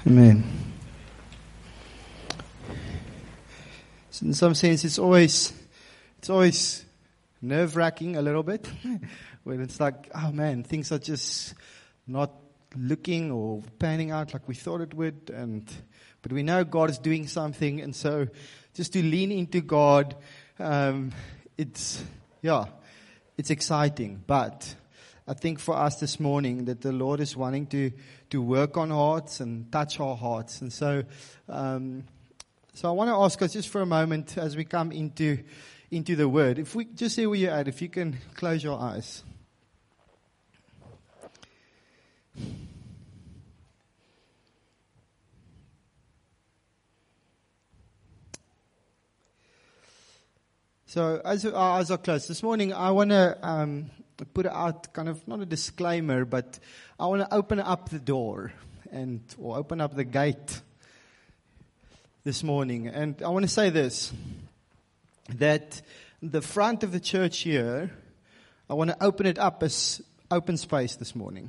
Amen. So in some sense, it's always nerve-wracking a little bit when it's like, oh man, things are just not looking or panning out like we thought it would, but we know God is doing something, and so just to lean into God, it's exciting. But I think for us this morning that the Lord is wanting to work on hearts and touch our hearts. And so I want to ask us just for a moment as we come into the Word, if we just say where you're at, if you can close your eyes. So as our eyes are closed, this morning I want to put out kind of not a disclaimer, but I want to open up the door or open up the gate this morning. And I want to say this, that the front of the church here, I want to open it up as open space this morning.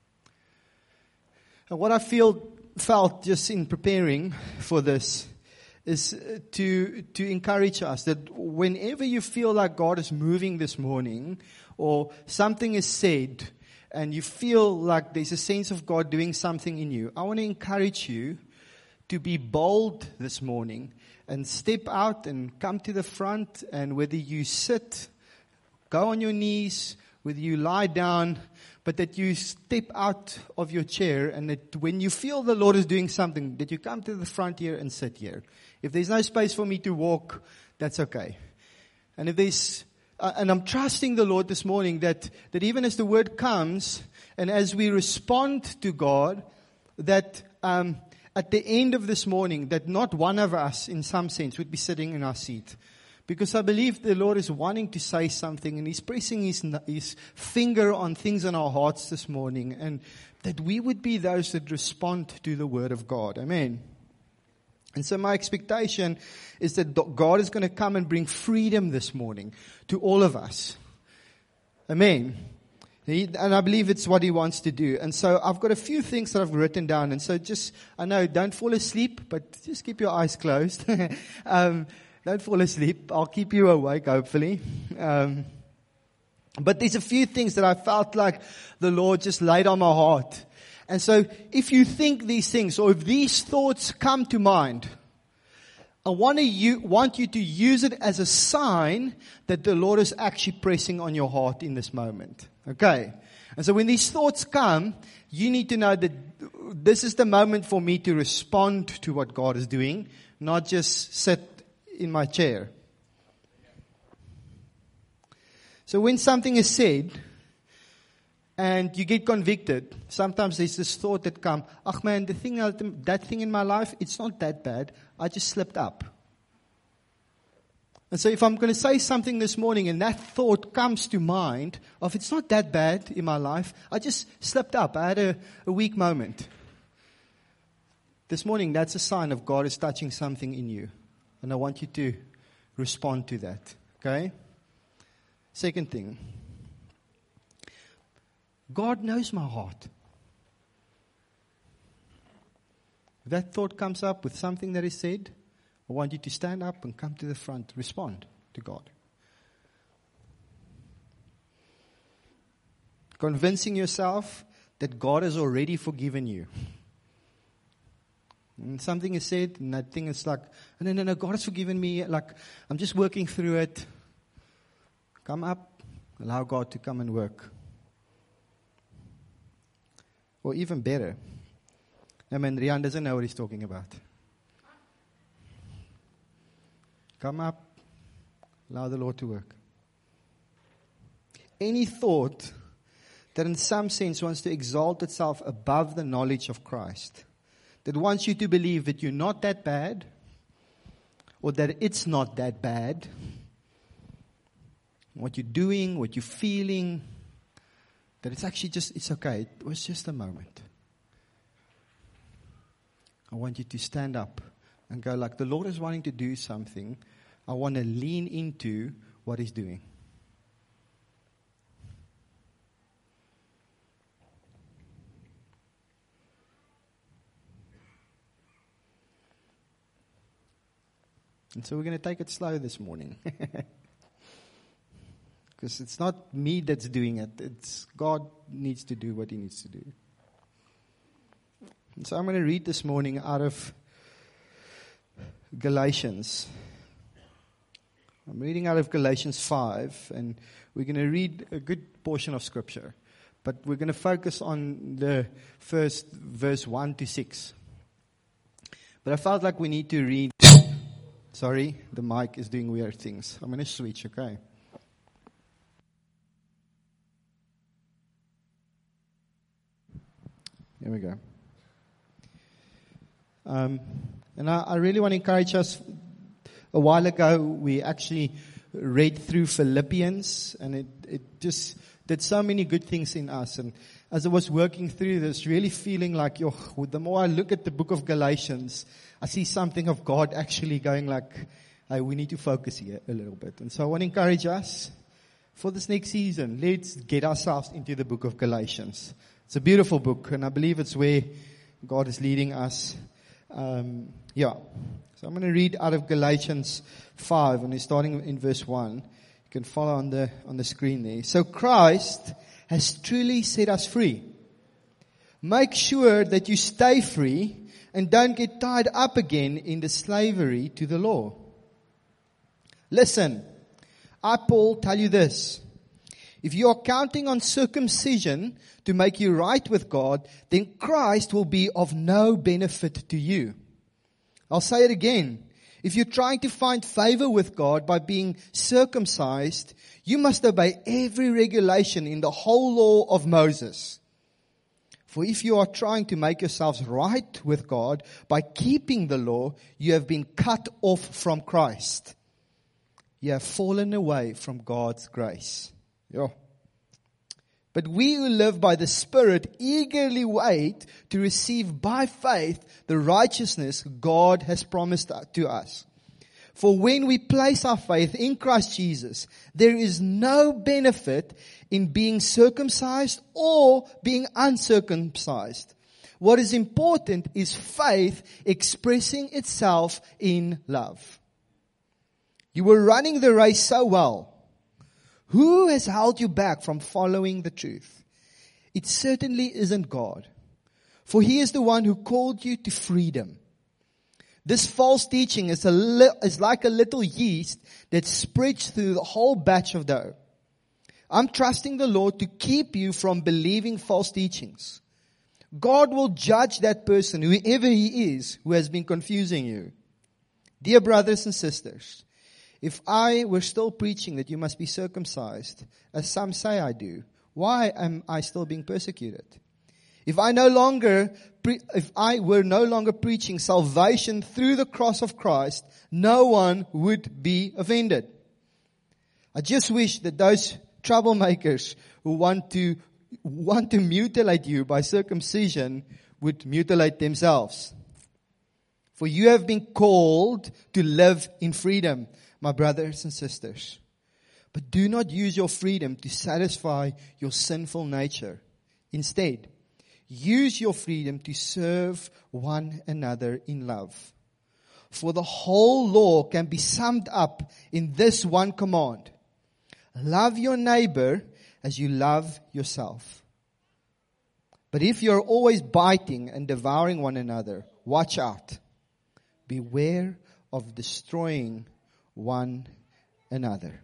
And what I felt just in preparing for this is to encourage us that whenever you feel like God is moving this morning, or something is said, and you feel like there's a sense of God doing something in you, I want to encourage you to be bold this morning and step out and come to the front, and whether you sit, go on your knees, whether you lie down, but that you step out of your chair, and that when you feel the Lord is doing something, that you come to the front here and sit here. If there's no space for me to walk, that's okay. And if there's, and I'm trusting the Lord this morning that even as the word comes, and as we respond to God, that at the end of this morning, that not one of us, in some sense, would be sitting in our seat. Because I believe the Lord is wanting to say something, and He's pressing His finger on things in our hearts this morning, and that we would be those that respond to the Word of God. Amen. And so my expectation is that God is going to come and bring freedom this morning to all of us. Amen. And I believe it's what He wants to do. And so I've got a few things that I've written down. And so I know, don't fall asleep, but just keep your eyes closed. Don't fall asleep. I'll keep you awake, hopefully. But there's a few things that I felt like the Lord just laid on my heart. And so if you think these things, or if these thoughts come to mind, I want you to use it as a sign that the Lord is actually pressing on your heart in this moment. Okay? And so when these thoughts come, you need to know that this is the moment for me to respond to what God is doing, not just sit in my chair. So when something is said, and you get convicted, sometimes there's this thought that comes, ach man, that thing in my life, it's not that bad. I just slipped up. And so if I'm going to say something this morning and that thought comes to mind of it's not that bad in my life, I just slipped up. I had a weak moment. This morning, that's a sign of God is touching something in you. And I want you to respond to that. Okay? Second thing. God knows my heart. If that thought comes up with something that is said, I want you to stand up and come to the front, respond to God. Convincing yourself that God has already forgiven you. And something is said, and that thing is like, no, God has forgiven me, like, I'm just working through it. Come up, allow God to come and work. Or even better, Rian doesn't know what he's talking about. Come up, allow the Lord to work. Any thought that in some sense wants to exalt itself above the knowledge of Christ, that wants you to believe that you're not that bad, or that it's not that bad, what you're doing, what you're feeling, that it's actually it's okay. It was just a moment. I want you to stand up and go like, the Lord is wanting to do something. I want to lean into what He's doing. And so we're going to take it slow this morning. Because it's not me that's doing it. It's God needs to do what He needs to do. And so I'm going to read this morning out of Galatians. I'm reading out of Galatians 5, and we're going to read a good portion of Scripture. But we're going to focus on the first verse 1 to 6. But I felt like we need to read. Sorry, the mic is doing weird things. I'm going to switch, okay? Here we go. And I really want to encourage us. A while ago, we actually read through Philippians, and it just did so many good things in us. And as I was working through this, really feeling like, the more I look at the book of Galatians, I see something of God actually going like, hey, we need to focus here a little bit. And so I want to encourage us for this next season. Let's get ourselves into the book of Galatians. It's a beautiful book, and I believe it's where God is leading us. So I'm going to read out of Galatians 5, and it's starting in verse 1. You can follow on the screen there. So Christ has truly set us free. Make sure that you stay free and don't get tied up again in the slavery to the law. Listen, I, Paul, tell you this. If you are counting on circumcision to make you right with God, then Christ will be of no benefit to you. I'll say it again. If you're trying to find favor with God by being circumcised, you must obey every regulation in the whole law of Moses. For if you are trying to make yourselves right with God by keeping the law, you have been cut off from Christ. You have fallen away from God's grace. Yeah. But we who live by the Spirit eagerly wait to receive by faith the righteousness God has promised to us. For when we place our faith in Christ Jesus, there is no benefit in being circumcised or being uncircumcised. What is important is faith expressing itself in love. You were running the race so well. Who has held you back from following the truth? It certainly isn't God. For He is the one who called you to freedom. This false teaching is like a little yeast that spreads through the whole batch of dough. I'm trusting the Lord to keep you from believing false teachings. God will judge that person, whoever he is, who has been confusing you. Dear brothers and sisters, if I were still preaching that you must be circumcised, as some say I do, why am I still being persecuted? If I were no longer preaching salvation through the cross of Christ, no one would be offended. I just wish that those troublemakers who want to mutilate you by circumcision would mutilate themselves. For you have been called to live in freedom, my brothers and sisters. But do not use your freedom to satisfy your sinful nature. Instead, use your freedom to serve one another in love. For the whole law can be summed up in this one command. Love your neighbor as you love yourself. But if you're always biting and devouring one another, watch out. Beware of destroying one another.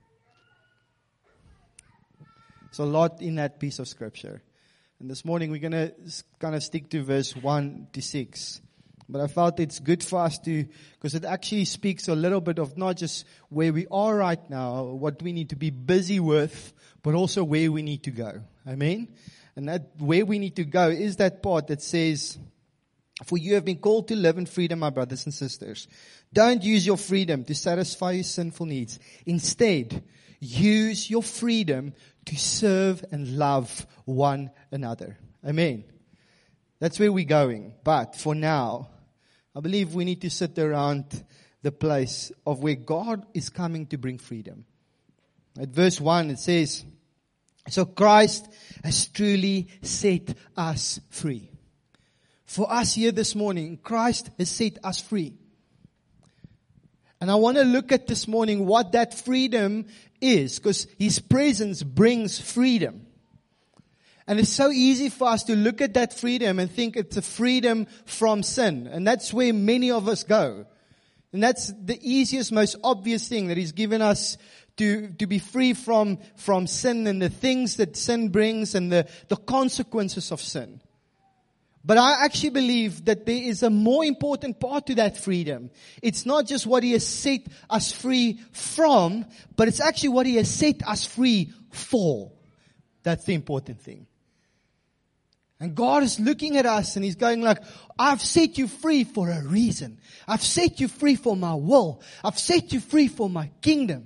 So a lot in that piece of scripture. And this morning we're going to kind of stick to verse 1 to 6. But I felt it's good for us to, because it actually speaks a little bit of not just where we are right now, what we need to be busy with, but also where we need to go. Amen? And that where we need to go is that part that says, for you have been called to live in freedom, my brothers and sisters. Don't use your freedom to satisfy your sinful needs. Instead, use your freedom to serve and love one another. Amen. That's where we're going. But for now, I believe we need to sit around the place of where God is coming to bring freedom. At verse 1 it says, so Christ has truly set us free. For us here this morning, Christ has set us free. And I want to look at this morning what that freedom is, because His presence brings freedom. And it's so easy for us to look at that freedom and think it's a freedom from sin. And that's where many of us go. And that's the easiest, most obvious thing, that He's given us to be free from sin and the things that sin brings and the consequences of sin. But I actually believe that there is a more important part to that freedom. It's not just what He has set us free from, but it's actually what He has set us free for. That's the important thing. And God is looking at us and He's going like, I've set you free for a reason. I've set you free for my will. I've set you free for my kingdom.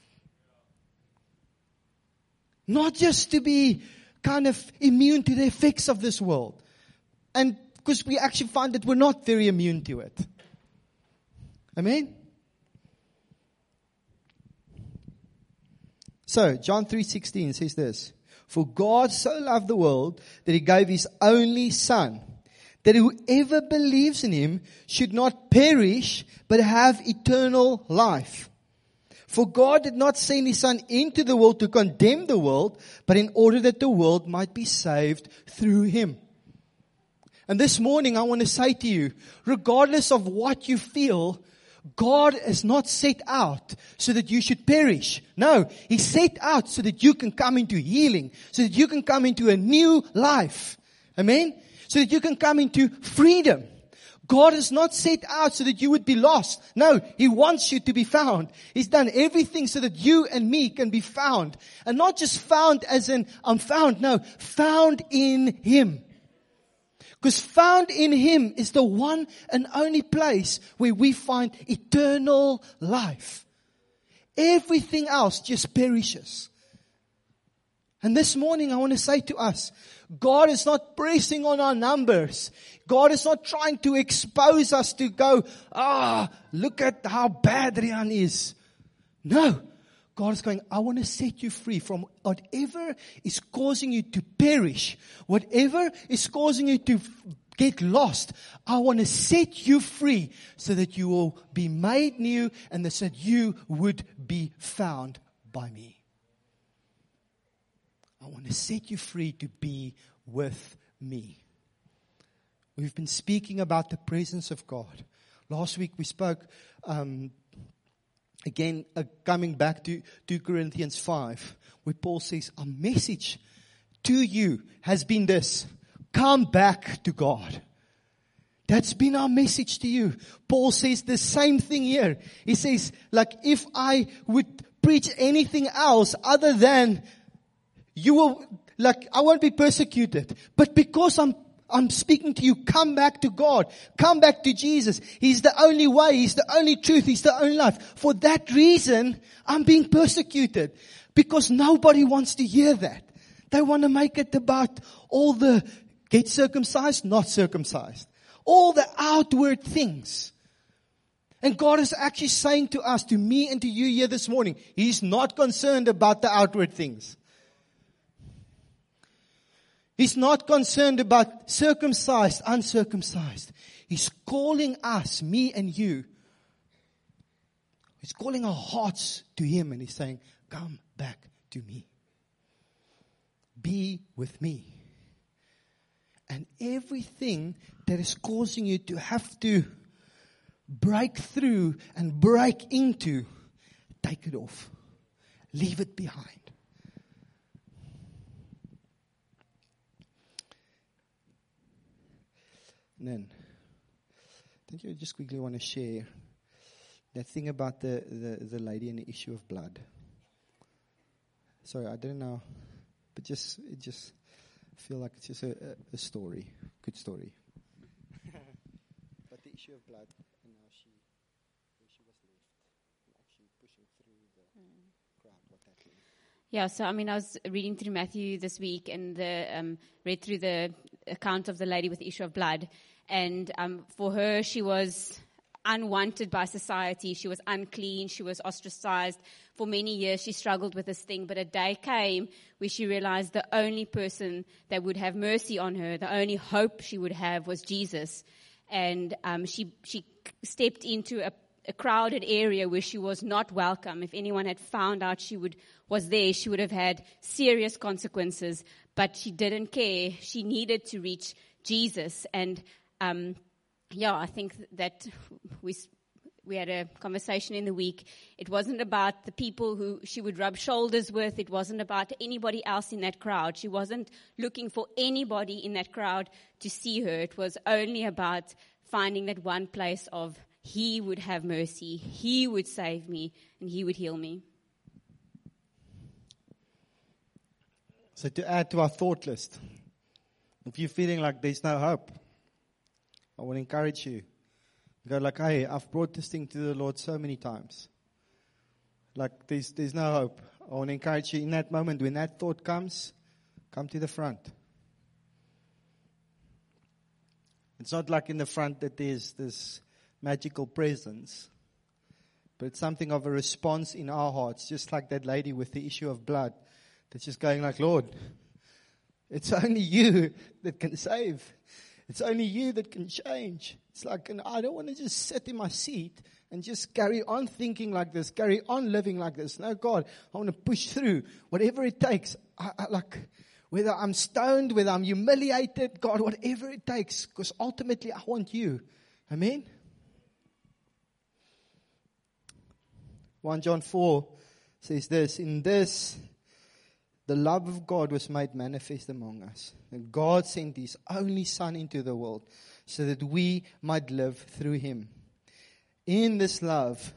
Not just to be kind of immune to the effects of this world. And because we actually find that we're not very immune to it. Amen? So, John 3:16 says this. For God so loved the world that He gave His only Son, that whoever believes in Him should not perish, but have eternal life. For God did not send His Son into the world to condemn the world, but in order that the world might be saved through Him. And this morning I want to say to you, regardless of what you feel, God is not set out so that you should perish. No, He set out so that you can come into healing, so that you can come into a new life. Amen? So that you can come into freedom. God is not set out so that you would be lost. No, He wants you to be found. He's done everything so that you and me can be found. And not just found as in I'm found. No, found in Him. Because found in Him is the one and only place where we find eternal life. Everything else just perishes. And this morning I want to say to us, God is not pressing on our numbers. God is not trying to expose us to go, look at how bad Rian is. No. God is going, I want to set you free from whatever is causing you to perish. Whatever is causing you to get lost. I want to set you free so that you will be made new and so that you would be found by me. I want to set you free to be with me. We've been speaking about the presence of God. Last week we spoke again, coming back to 2 Corinthians 5, where Paul says, our message to you has been this: come back to God. That's been our message to you. Paul says the same thing here. He says, like, if I would preach anything else other than you will, like, I won't be persecuted. But because I'm speaking to you, come back to God. Come back to Jesus. He's the only way. He's the only truth. He's the only life. For that reason, I'm being persecuted. Because nobody wants to hear that. They want to make it about all the get circumcised, not circumcised. All the outward things. And God is actually saying to us, to me and to you here this morning, He's not concerned about the outward things. He's not concerned about circumcised, uncircumcised. He's calling us, me and you. He's calling our hearts to Him and He's saying, come back to me. Be with me. And everything that is causing you to have to break through and break into, take it off. Leave it behind. And then, don't you just quickly want to share that thing about the lady and the issue of blood? Sorry, I don't know, but it just feel like it's just a story, good story. But the issue of blood and how she was left, and actually pushing through the crowd, what that means. Yeah, so I was reading through Matthew this week and read through the account of the lady with the issue of blood. And for her, she was unwanted by society. She was unclean. She was ostracized. For many years, she struggled with this thing. But a day came where she realized the only person that would have mercy on her, the only hope she would have was Jesus. And she stepped into a crowded area where she was not welcome. If anyone had found out she was there, she would have had serious consequences. But she didn't care. She needed to reach Jesus. And I think that we had a conversation in the week. It wasn't about the people who she would rub shoulders with. It wasn't about anybody else in that crowd. She wasn't looking for anybody in that crowd to see her. It was only about finding that one place of He would have mercy, He would save me, and He would heal me. So to add to our thought list, if you're feeling like there's no hope, I want to encourage you. Go like, hey, I've brought this thing to the Lord so many times. Like, there's no hope. I want to encourage you in that moment, when that thought comes, come to the front. It's not like in the front that there's this magical presence, but it's something of a response in our hearts, just like that lady with the issue of blood that's just going like, Lord, it's only you that can save. It's only you that can change. It's like, and I don't want to just sit in my seat and just carry on thinking like this, carry on living like this. No, God, I want to push through whatever it takes. Like, whether I'm stoned, whether I'm humiliated, God, whatever it takes, because ultimately I want you. Amen? 1 John 4 says this, in this, the love of God was made manifest among us. And God sent His only Son into the world so that we might live through Him. In this is love,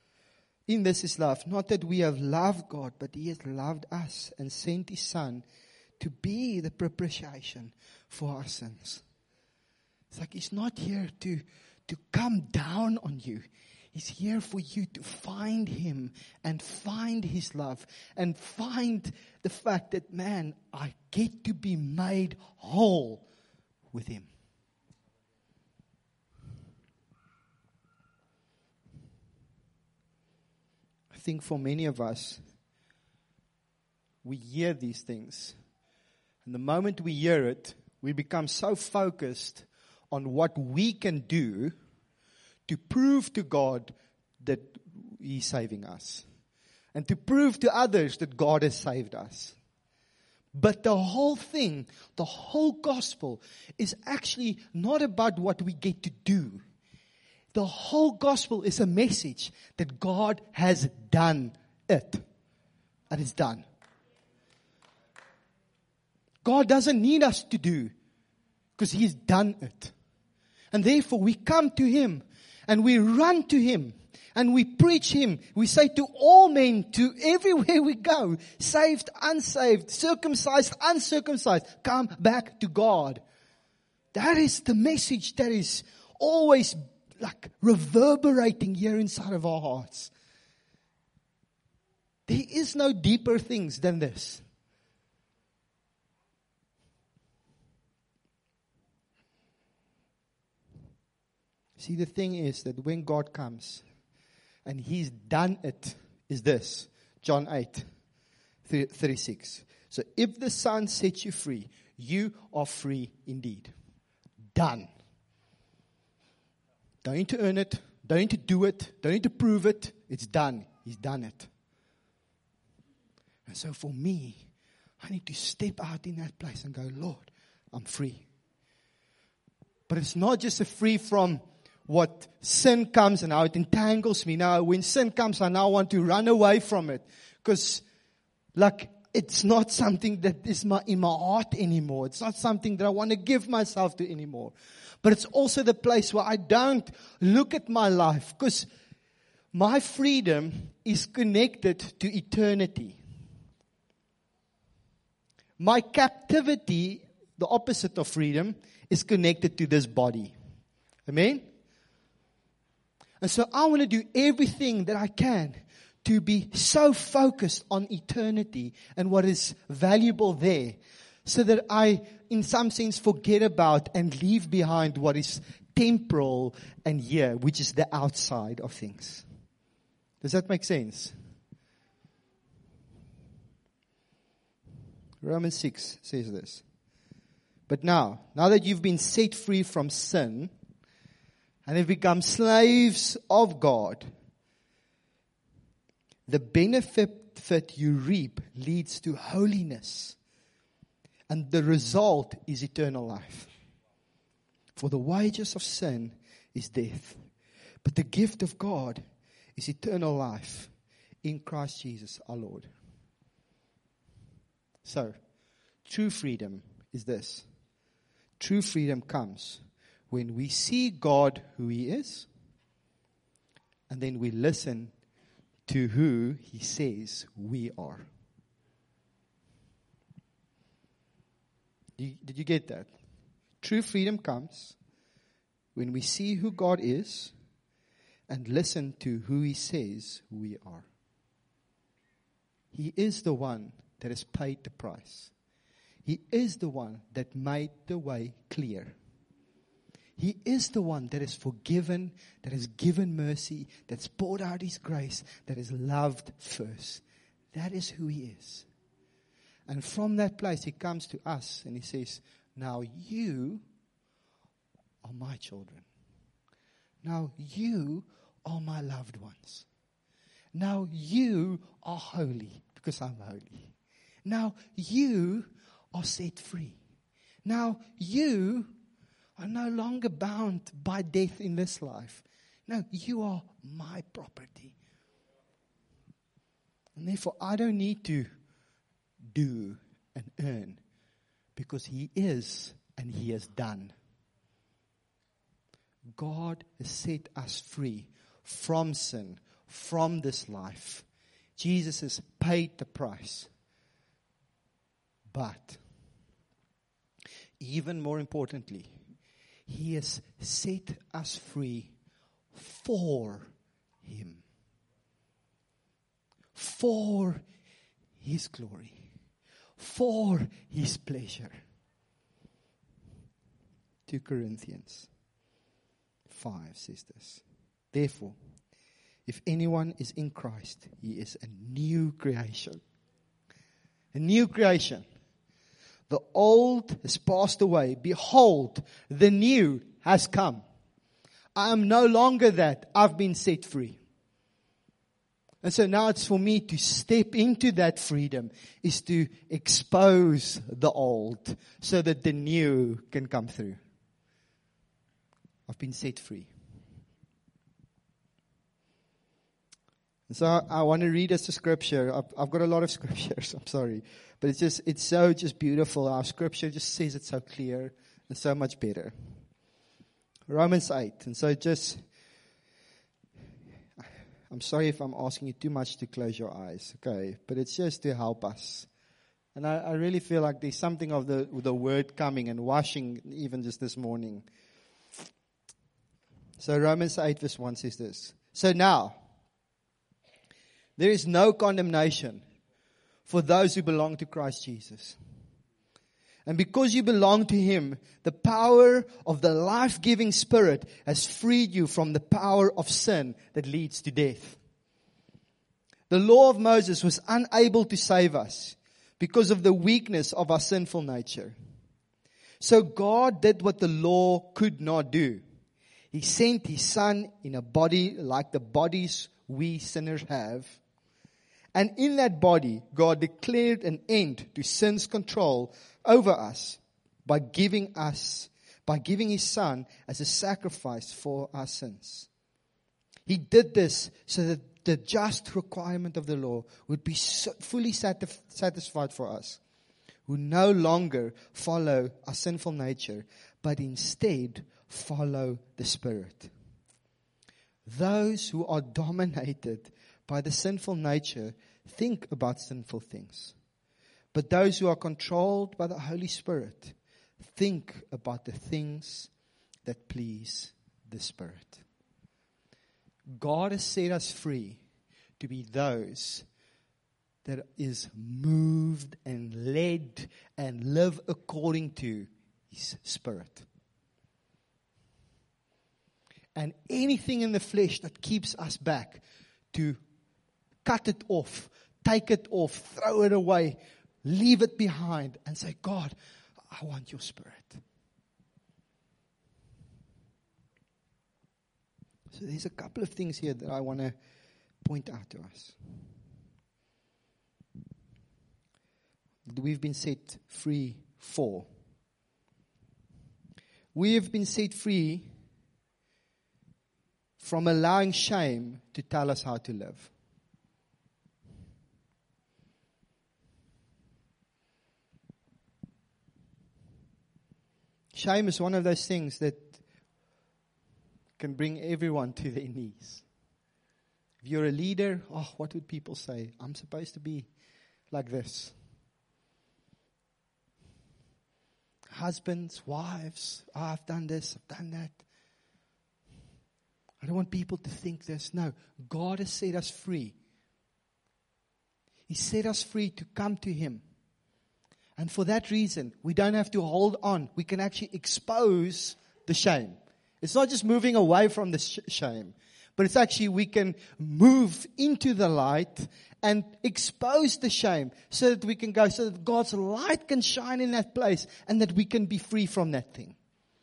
not that we have loved God, but He has loved us and sent His Son to be the propitiation for our sins. It's like He's not here to come down on you. He's here for you to find Him and find His love and find the fact that, man, I get to be made whole with Him. I think for many of us, we hear these things. And the moment we hear it, we become so focused on what we can do to prove to God that He's saving us. And to prove to others that God has saved us. But the whole thing, the whole gospel, is actually not about what we get to do. The whole gospel is a message that God has done it. And it's done. God doesn't need us to do, because He's done it. And therefore we come to Him and we run to Him and we preach Him. We say to all men, to everywhere we go, saved, unsaved, circumcised, uncircumcised, come back to God. That is the message that is always like reverberating here inside of our hearts. There is no deeper things than this. See, the thing is that when God comes and He's done it, is this. John 8:36. So if the Son sets you free, you are free indeed. Done. Don't need to earn it. Don't need to do it. Don't need to prove it. It's done. He's done it. And so for me, I need to step out in that place and go, Lord, I'm free. But it's not just a free from what sin comes and how it entangles me. Now, when sin comes, I now want to run away from it. Because, like, it's not something that is in my heart anymore. It's not something that I want to give myself to anymore. But it's also the place where I don't look at my life. Because my freedom is connected to eternity. My captivity, the opposite of freedom, is connected to this body. Amen? And so I want to do everything that I can to be so focused on eternity and what is valuable there, so that I, in some sense, forget about and leave behind what is temporal and here, which is the outside of things. Does that make sense? Romans 6 says this. But now that you've been set free from sin and have become slaves of God, the benefit that you reap leads to holiness. And the result is eternal life. For the wages of sin is death. But the gift of God is eternal life in Christ Jesus our Lord. So, true freedom is this. True freedom comes when we see God who He is, and then we listen to who He says we are. Did you get that? True freedom comes when we see who God is and listen to who He says we are. He is the one that has paid the price. He is the one that made the way clear. He is the one that has forgiven, that has given mercy, that's poured out His grace, that has loved first. That is who He is. And from that place, He comes to us and He says, now you are my children. Now you are my loved ones. Now you are holy because I'm holy. Now you are set free. Now you are no longer bound by death in this life. No, you are my property. And therefore, I don't need to do and earn, because He is and He has done. God has set us free from sin, from this life. Jesus has paid the price. But even more importantly, He has set us free for Him. For His glory. For His pleasure. 2 Corinthians 5 says this. Therefore, if anyone is in Christ, he is a new creation. A new creation. The old has passed away. Behold, the new has come. I am no longer that. I've been set free. And so now it's for me to step into that freedom, is to expose the old so that the new can come through. I've been set free. And so I want to read us a scripture. I've got a lot of scriptures, I'm sorry. But it's so beautiful. Our scripture just says it so clear and so much better. Romans 8. And so I'm sorry if I'm asking you too much to close your eyes, okay? But it's just to help us. And I really feel like there's something of the word coming and washing even just this morning. So Romans 8 verse 1 says this. So now, there is no condemnation for those who belong to Christ Jesus. And because you belong to Him, the power of the life-giving Spirit has freed you from the power of sin that leads to death. The law of Moses was unable to save us because of the weakness of our sinful nature. So God did what the law could not do. He sent His Son in a body like the bodies we sinners have. And in that body, God declared an end to sin's control over us by giving His Son as a sacrifice for our sins. He did this so that the just requirement of the law would be fully satisfied for us, who no longer follow our sinful nature, but instead follow the Spirit. Those who are dominated by the sinful nature think about sinful things. But those who are controlled by the Holy Spirit think about the things that please the Spirit. God has set us free to be those that is moved and led and live according to His Spirit. And anything in the flesh that keeps us back, to cut it off, take it off, throw it away, leave it behind and say, God, I want your Spirit. So there's a couple of things here that I want to point out to us. That we've been set free for. We have been set free from allowing shame to tell us how to live. Shame is one of those things that can bring everyone to their knees. If you're a leader, what would people say? I'm supposed to be like this. Husbands, wives, I've done this, I've done that. I don't want people to think this. No, God has set us free. He set us free to come to Him. And for that reason, we don't have to hold on. We can actually expose the shame. It's not just moving away from the shame, but it's actually we can move into the light and expose the shame so that we can go, so that God's light can shine in that place and that we can be free from that thing.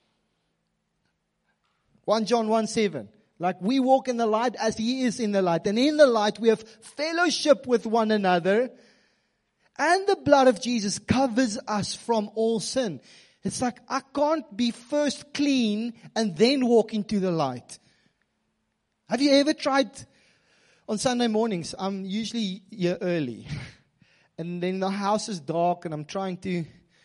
1 John 1:7. Like we walk in the light as He is in the light. And in the light we have fellowship with one another. And the blood of Jesus covers us from all sin. It's like I can't be first clean and then walk into the light. Have you ever tried on Sunday mornings? I'm usually here early. And then the house is dark and I'm trying to,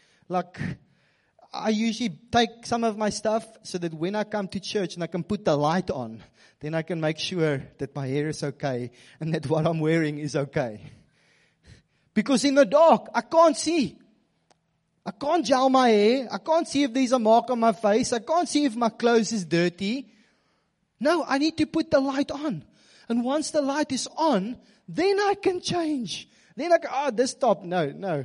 I usually take some of my stuff so that when I come to church and I can put the light on, then I can make sure that my hair is okay and that what I'm wearing is okay. Because in the dark, I can't see. I can't gel my hair. I can't see if there's a mark on my face. I can't see if my clothes is dirty. No, I need to put the light on. And once the light is on, then I can change. Then I go, this top, no.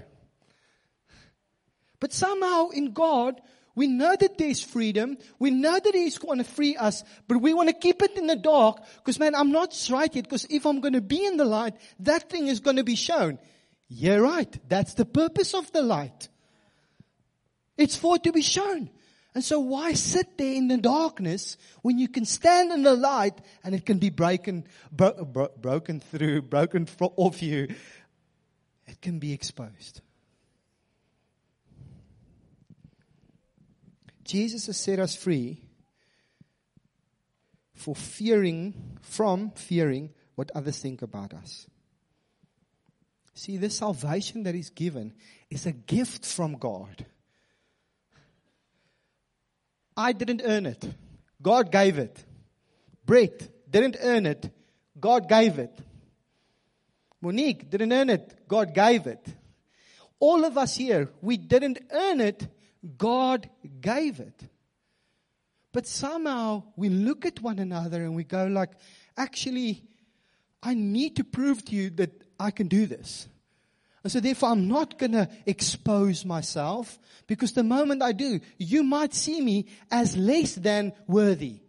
But somehow in God, we know that there's freedom. We know that He's going to free us. But we want to keep it in the dark. Because I'm not right yet. Because if I'm going to be in the light, that thing is going to be shown. Yeah, right. That's the purpose of the light. It's for it to be shown. And so why sit there in the darkness when you can stand in the light and it can be broken off you. It can be exposed. Jesus has set us free from fearing what others think about us. See, this salvation that He's given is a gift from God. I didn't earn it. God gave it. Brett didn't earn it. God gave it. Monique didn't earn it. God gave it. All of us here, we didn't earn it. God gave it. But somehow we look at one another and we go actually, I need to prove to you that I can do this. And so therefore I'm not going to expose myself, because the moment I do, you might see me as less than worthy.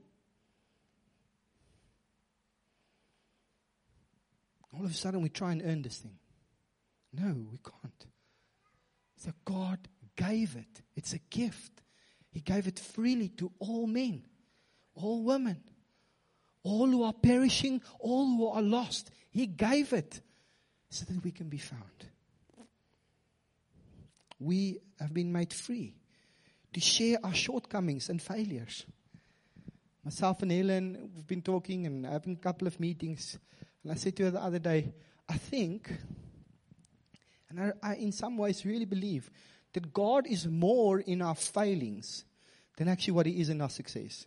All of a sudden we try and earn this thing. No, we can't. So God gave it. It's a gift. He gave it freely to all men, all women, all who are perishing, all who are lost. He gave it so that we can be found. We have been made free to share our shortcomings and failures. Myself and Helen, we've been talking and having a couple of meetings. And I said to her the other day, I think, and I in some ways really believe, that God is more in our failings than actually what He is in our success.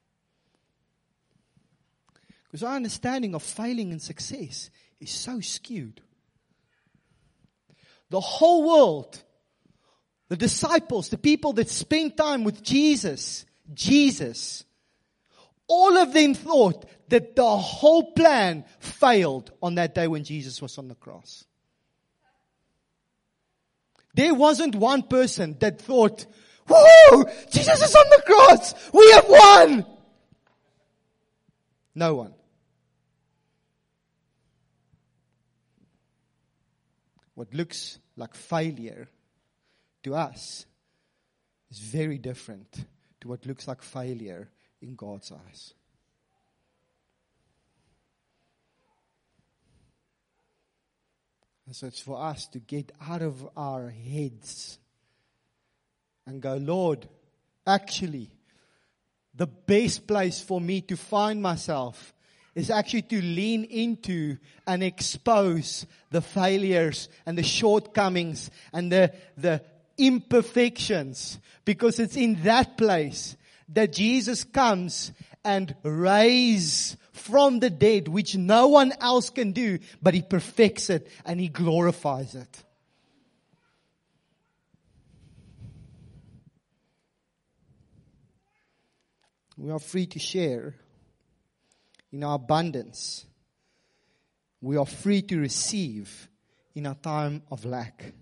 Because our understanding of failing and success is so skewed. The whole world, the disciples, the people that spent time with Jesus, all of them thought that the whole plan failed on that day when Jesus was on the cross. There wasn't one person that thought, woo, Jesus is on the cross. We have won. No one. What looks like failure to us is very different to what looks like failure in God's eyes. So it's for us to get out of our heads and go, Lord, actually, the best place for me to find myself is actually to lean into and expose the failures and the shortcomings and the imperfections. Because it's in that place that Jesus comes and raise from the dead, which no one else can do, but He perfects it and He glorifies it. We are free to share in our abundance. We are free to receive in our time of lack.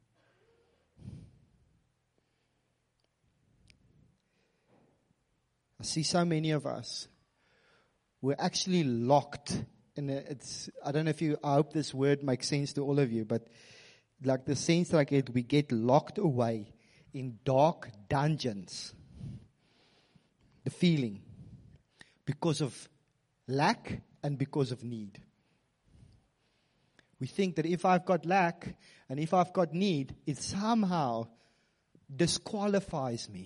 I see so many of us, we're actually locked. And I don't know if I hope this word makes sense to all of you, but like the sense like it, we get locked away in dark dungeons. The feeling. Because of lack and because of need. We think that if I've got lack and if I've got need, it somehow disqualifies me.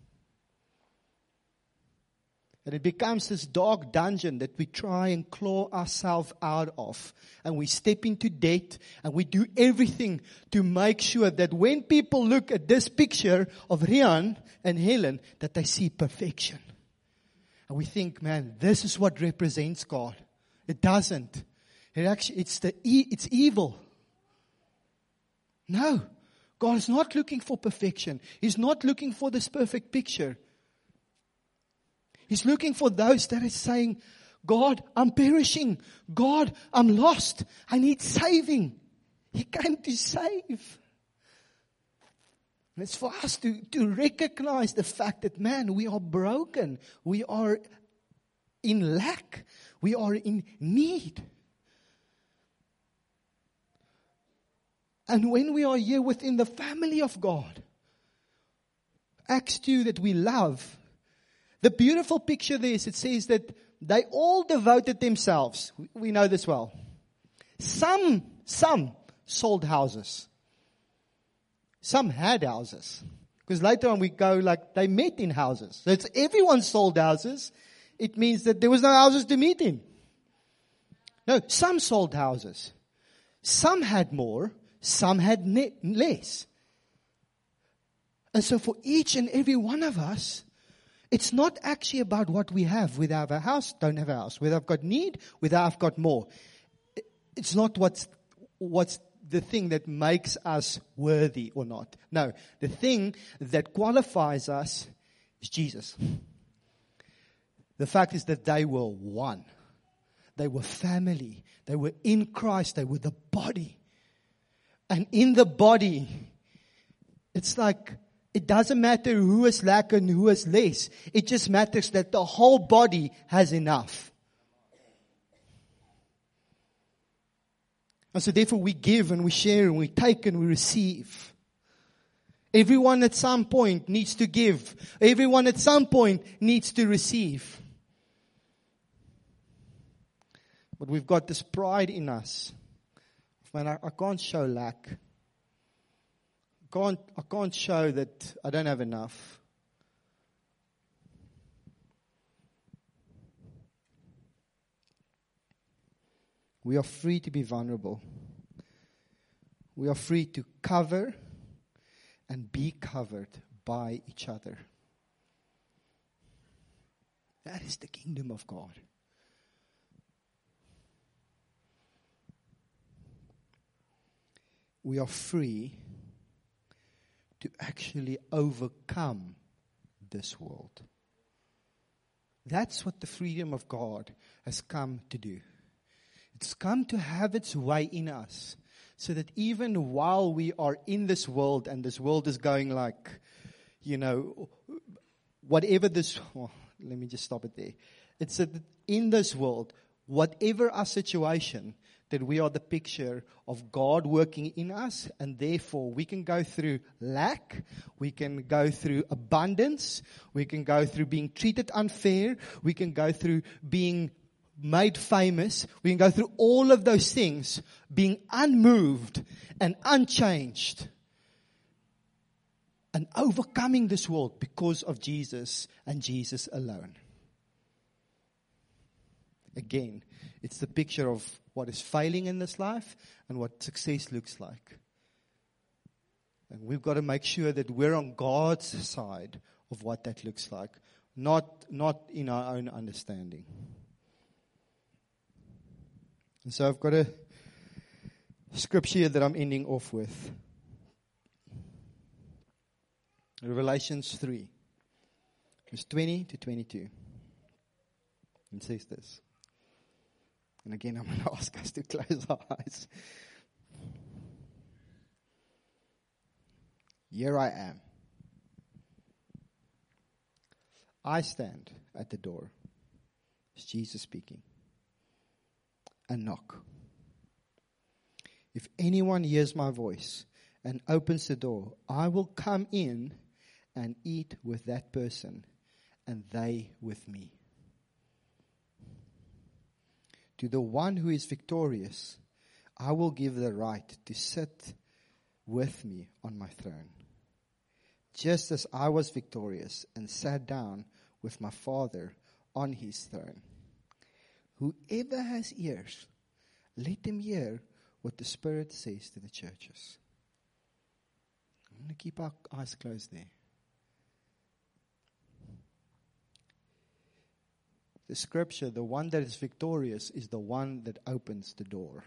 And it becomes this dark dungeon that we try and claw ourselves out of. And we step into debt and we do everything to make sure that when people look at this picture of Rian and Helen, that they see perfection. And we think, man, this is what represents God. It doesn't. It's evil. No. God is not looking for perfection. He's not looking for this perfect picture. He's looking for those that are saying, God, I'm perishing. God, I'm lost. I need saving. He came to save. And it's for us to recognize the fact that, man, we are broken. We are in lack. We are in need. And when we are here within the family of God, Acts 2 that we love, the beautiful picture there is, it says that they all devoted themselves. We know this well. Some sold houses. Some had houses. Because later on we go like they met in houses. So it's everyone sold houses. It means that there was no houses to meet in. No, some sold houses. Some had more. Some had less. And so for each and every one of us, it's not actually about what we have. Whether I have a house, don't have a house. Whether I've got need, whether I've got more. It's not what's the thing that makes us worthy or not. No, the thing that qualifies us is Jesus. The fact is that they were one. They were family. They were in Christ. They were the body. And in the body, it's like, it doesn't matter who is lack and who is less. It just matters that the whole body has enough. And so therefore we give and we share and we take and we receive. Everyone at some point needs to give. Everyone at some point needs to receive. But we've got this pride in us. Man, I can't show lack. I can't show that I don't have enough. We are free to be vulnerable. We are free to cover and be covered by each other. That is the kingdom of God. We are free to actually overcome this world. That's what the freedom of God has come to do. It's come to have its way in us, so that even while we are in this world, and this world is going like, whatever this, let me just stop it there. It's that in this world, whatever our situation, that we are the picture of God working in us, and therefore we can go through lack, we can go through abundance, we can go through being treated unfair, we can go through being made famous. We can go through all of those things being unmoved and unchanged and overcoming this world because of Jesus and Jesus alone. Again, it's the picture of what is failing in this life and what success looks like. And we've got to make sure that we're on God's side of what that looks like, not in our own understanding. And so I've got a scripture here that I'm ending off with. Revelations 3, verse 20 to 22. It says this. And again, I'm going to ask us to close our eyes. Here I am. I stand at the door. It's Jesus speaking. And knock. If anyone hears my voice and opens the door, I will come in and eat with that person and they with me. To the one who is victorious, I will give the right to sit with me on my throne, just as I was victorious and sat down with my Father on his throne. Whoever has ears, let him hear what the Spirit says to the churches. I'm going to keep our eyes closed there. The scripture, the one that is victorious, is the one that opens the door.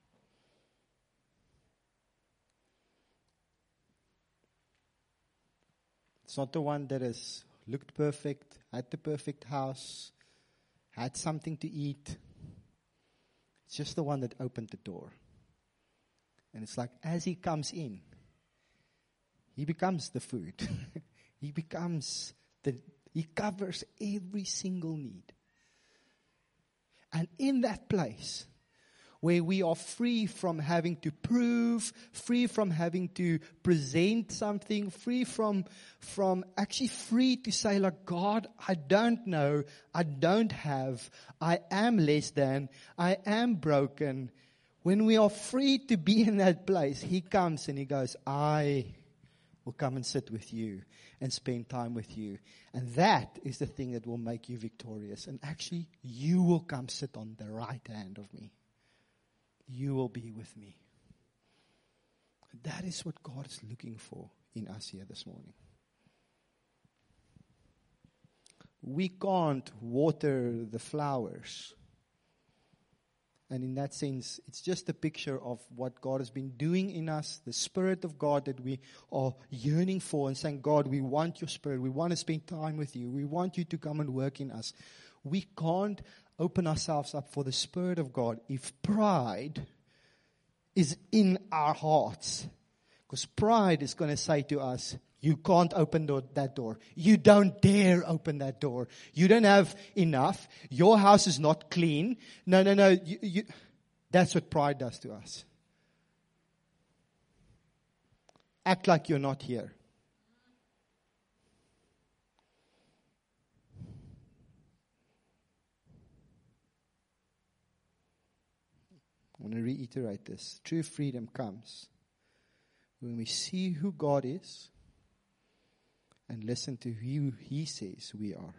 It's not the one that has looked perfect, had the perfect house, had something to eat. It's just the one that opened the door. And it's like as he comes in, he becomes the food. He covers every single need. And in that place, where we are free from having to prove, free from having to present something, free actually free to say, like, God, I don't know, I don't have, I am less than, I am broken. When we are free to be in that place, he comes and he goes, I will come and sit with you and spend time with you. And that is the thing that will make you victorious. And actually, you will come sit on the right hand of me. You will be with me. That is what God is looking for in us here this morning. We can't water the flowers. And in that sense, it's just a picture of what God has been doing in us, the Spirit of God that we are yearning for and saying, God, we want your Spirit. We want to spend time with you. We want you to come and work in us. We can't open ourselves up for the Spirit of God if pride is in our hearts. Because pride is going to say to us, you can't open that door. You don't dare open that door. You don't have enough. Your house is not clean. No. That's what pride does to us. Act like you're not here. I want to reiterate this. True freedom comes when we see who God is and listen to who he says we are.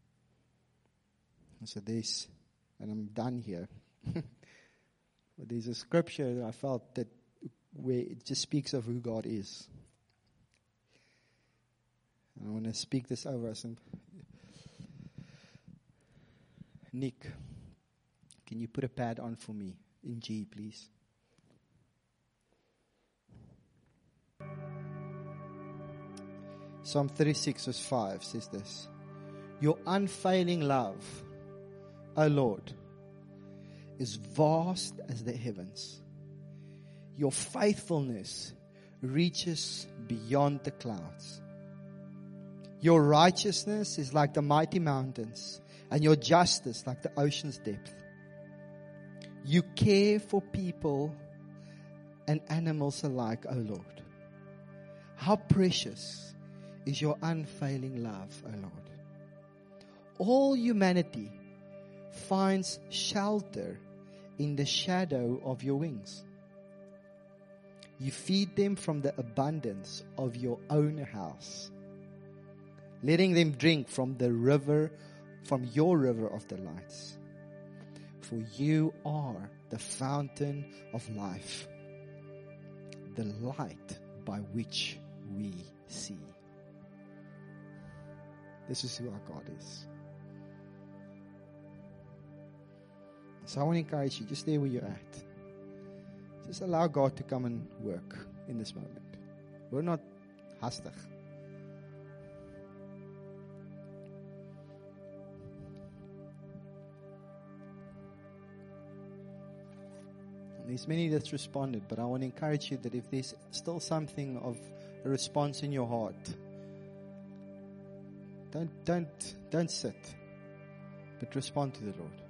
And so and I'm done here. But there's a scripture that I felt that where it just speaks of who God is. And I want to speak this over us. Nick, can you put a pad on for me in G, please? Psalm 36 verse 5 says this. Your unfailing love, O Lord, is vast as the heavens. Your faithfulness reaches beyond the clouds. Your righteousness is like the mighty mountains, and your justice like the ocean's depth. You care for people and animals alike, O Lord. How precious is your unfailing love, O Lord. All humanity finds shelter in the shadow of your wings. You feed them from the abundance of your own house, letting them drink from the river, from your river of delights. For you are the fountain of life, the light by which we see. This is who our God is. So I want to encourage you, just stay where you're at. Just allow God to come and work in this moment. We're not hastig. There's many that's responded, but I want to encourage you that if there's still something of a response in your heart, don't sit, but respond to the Lord.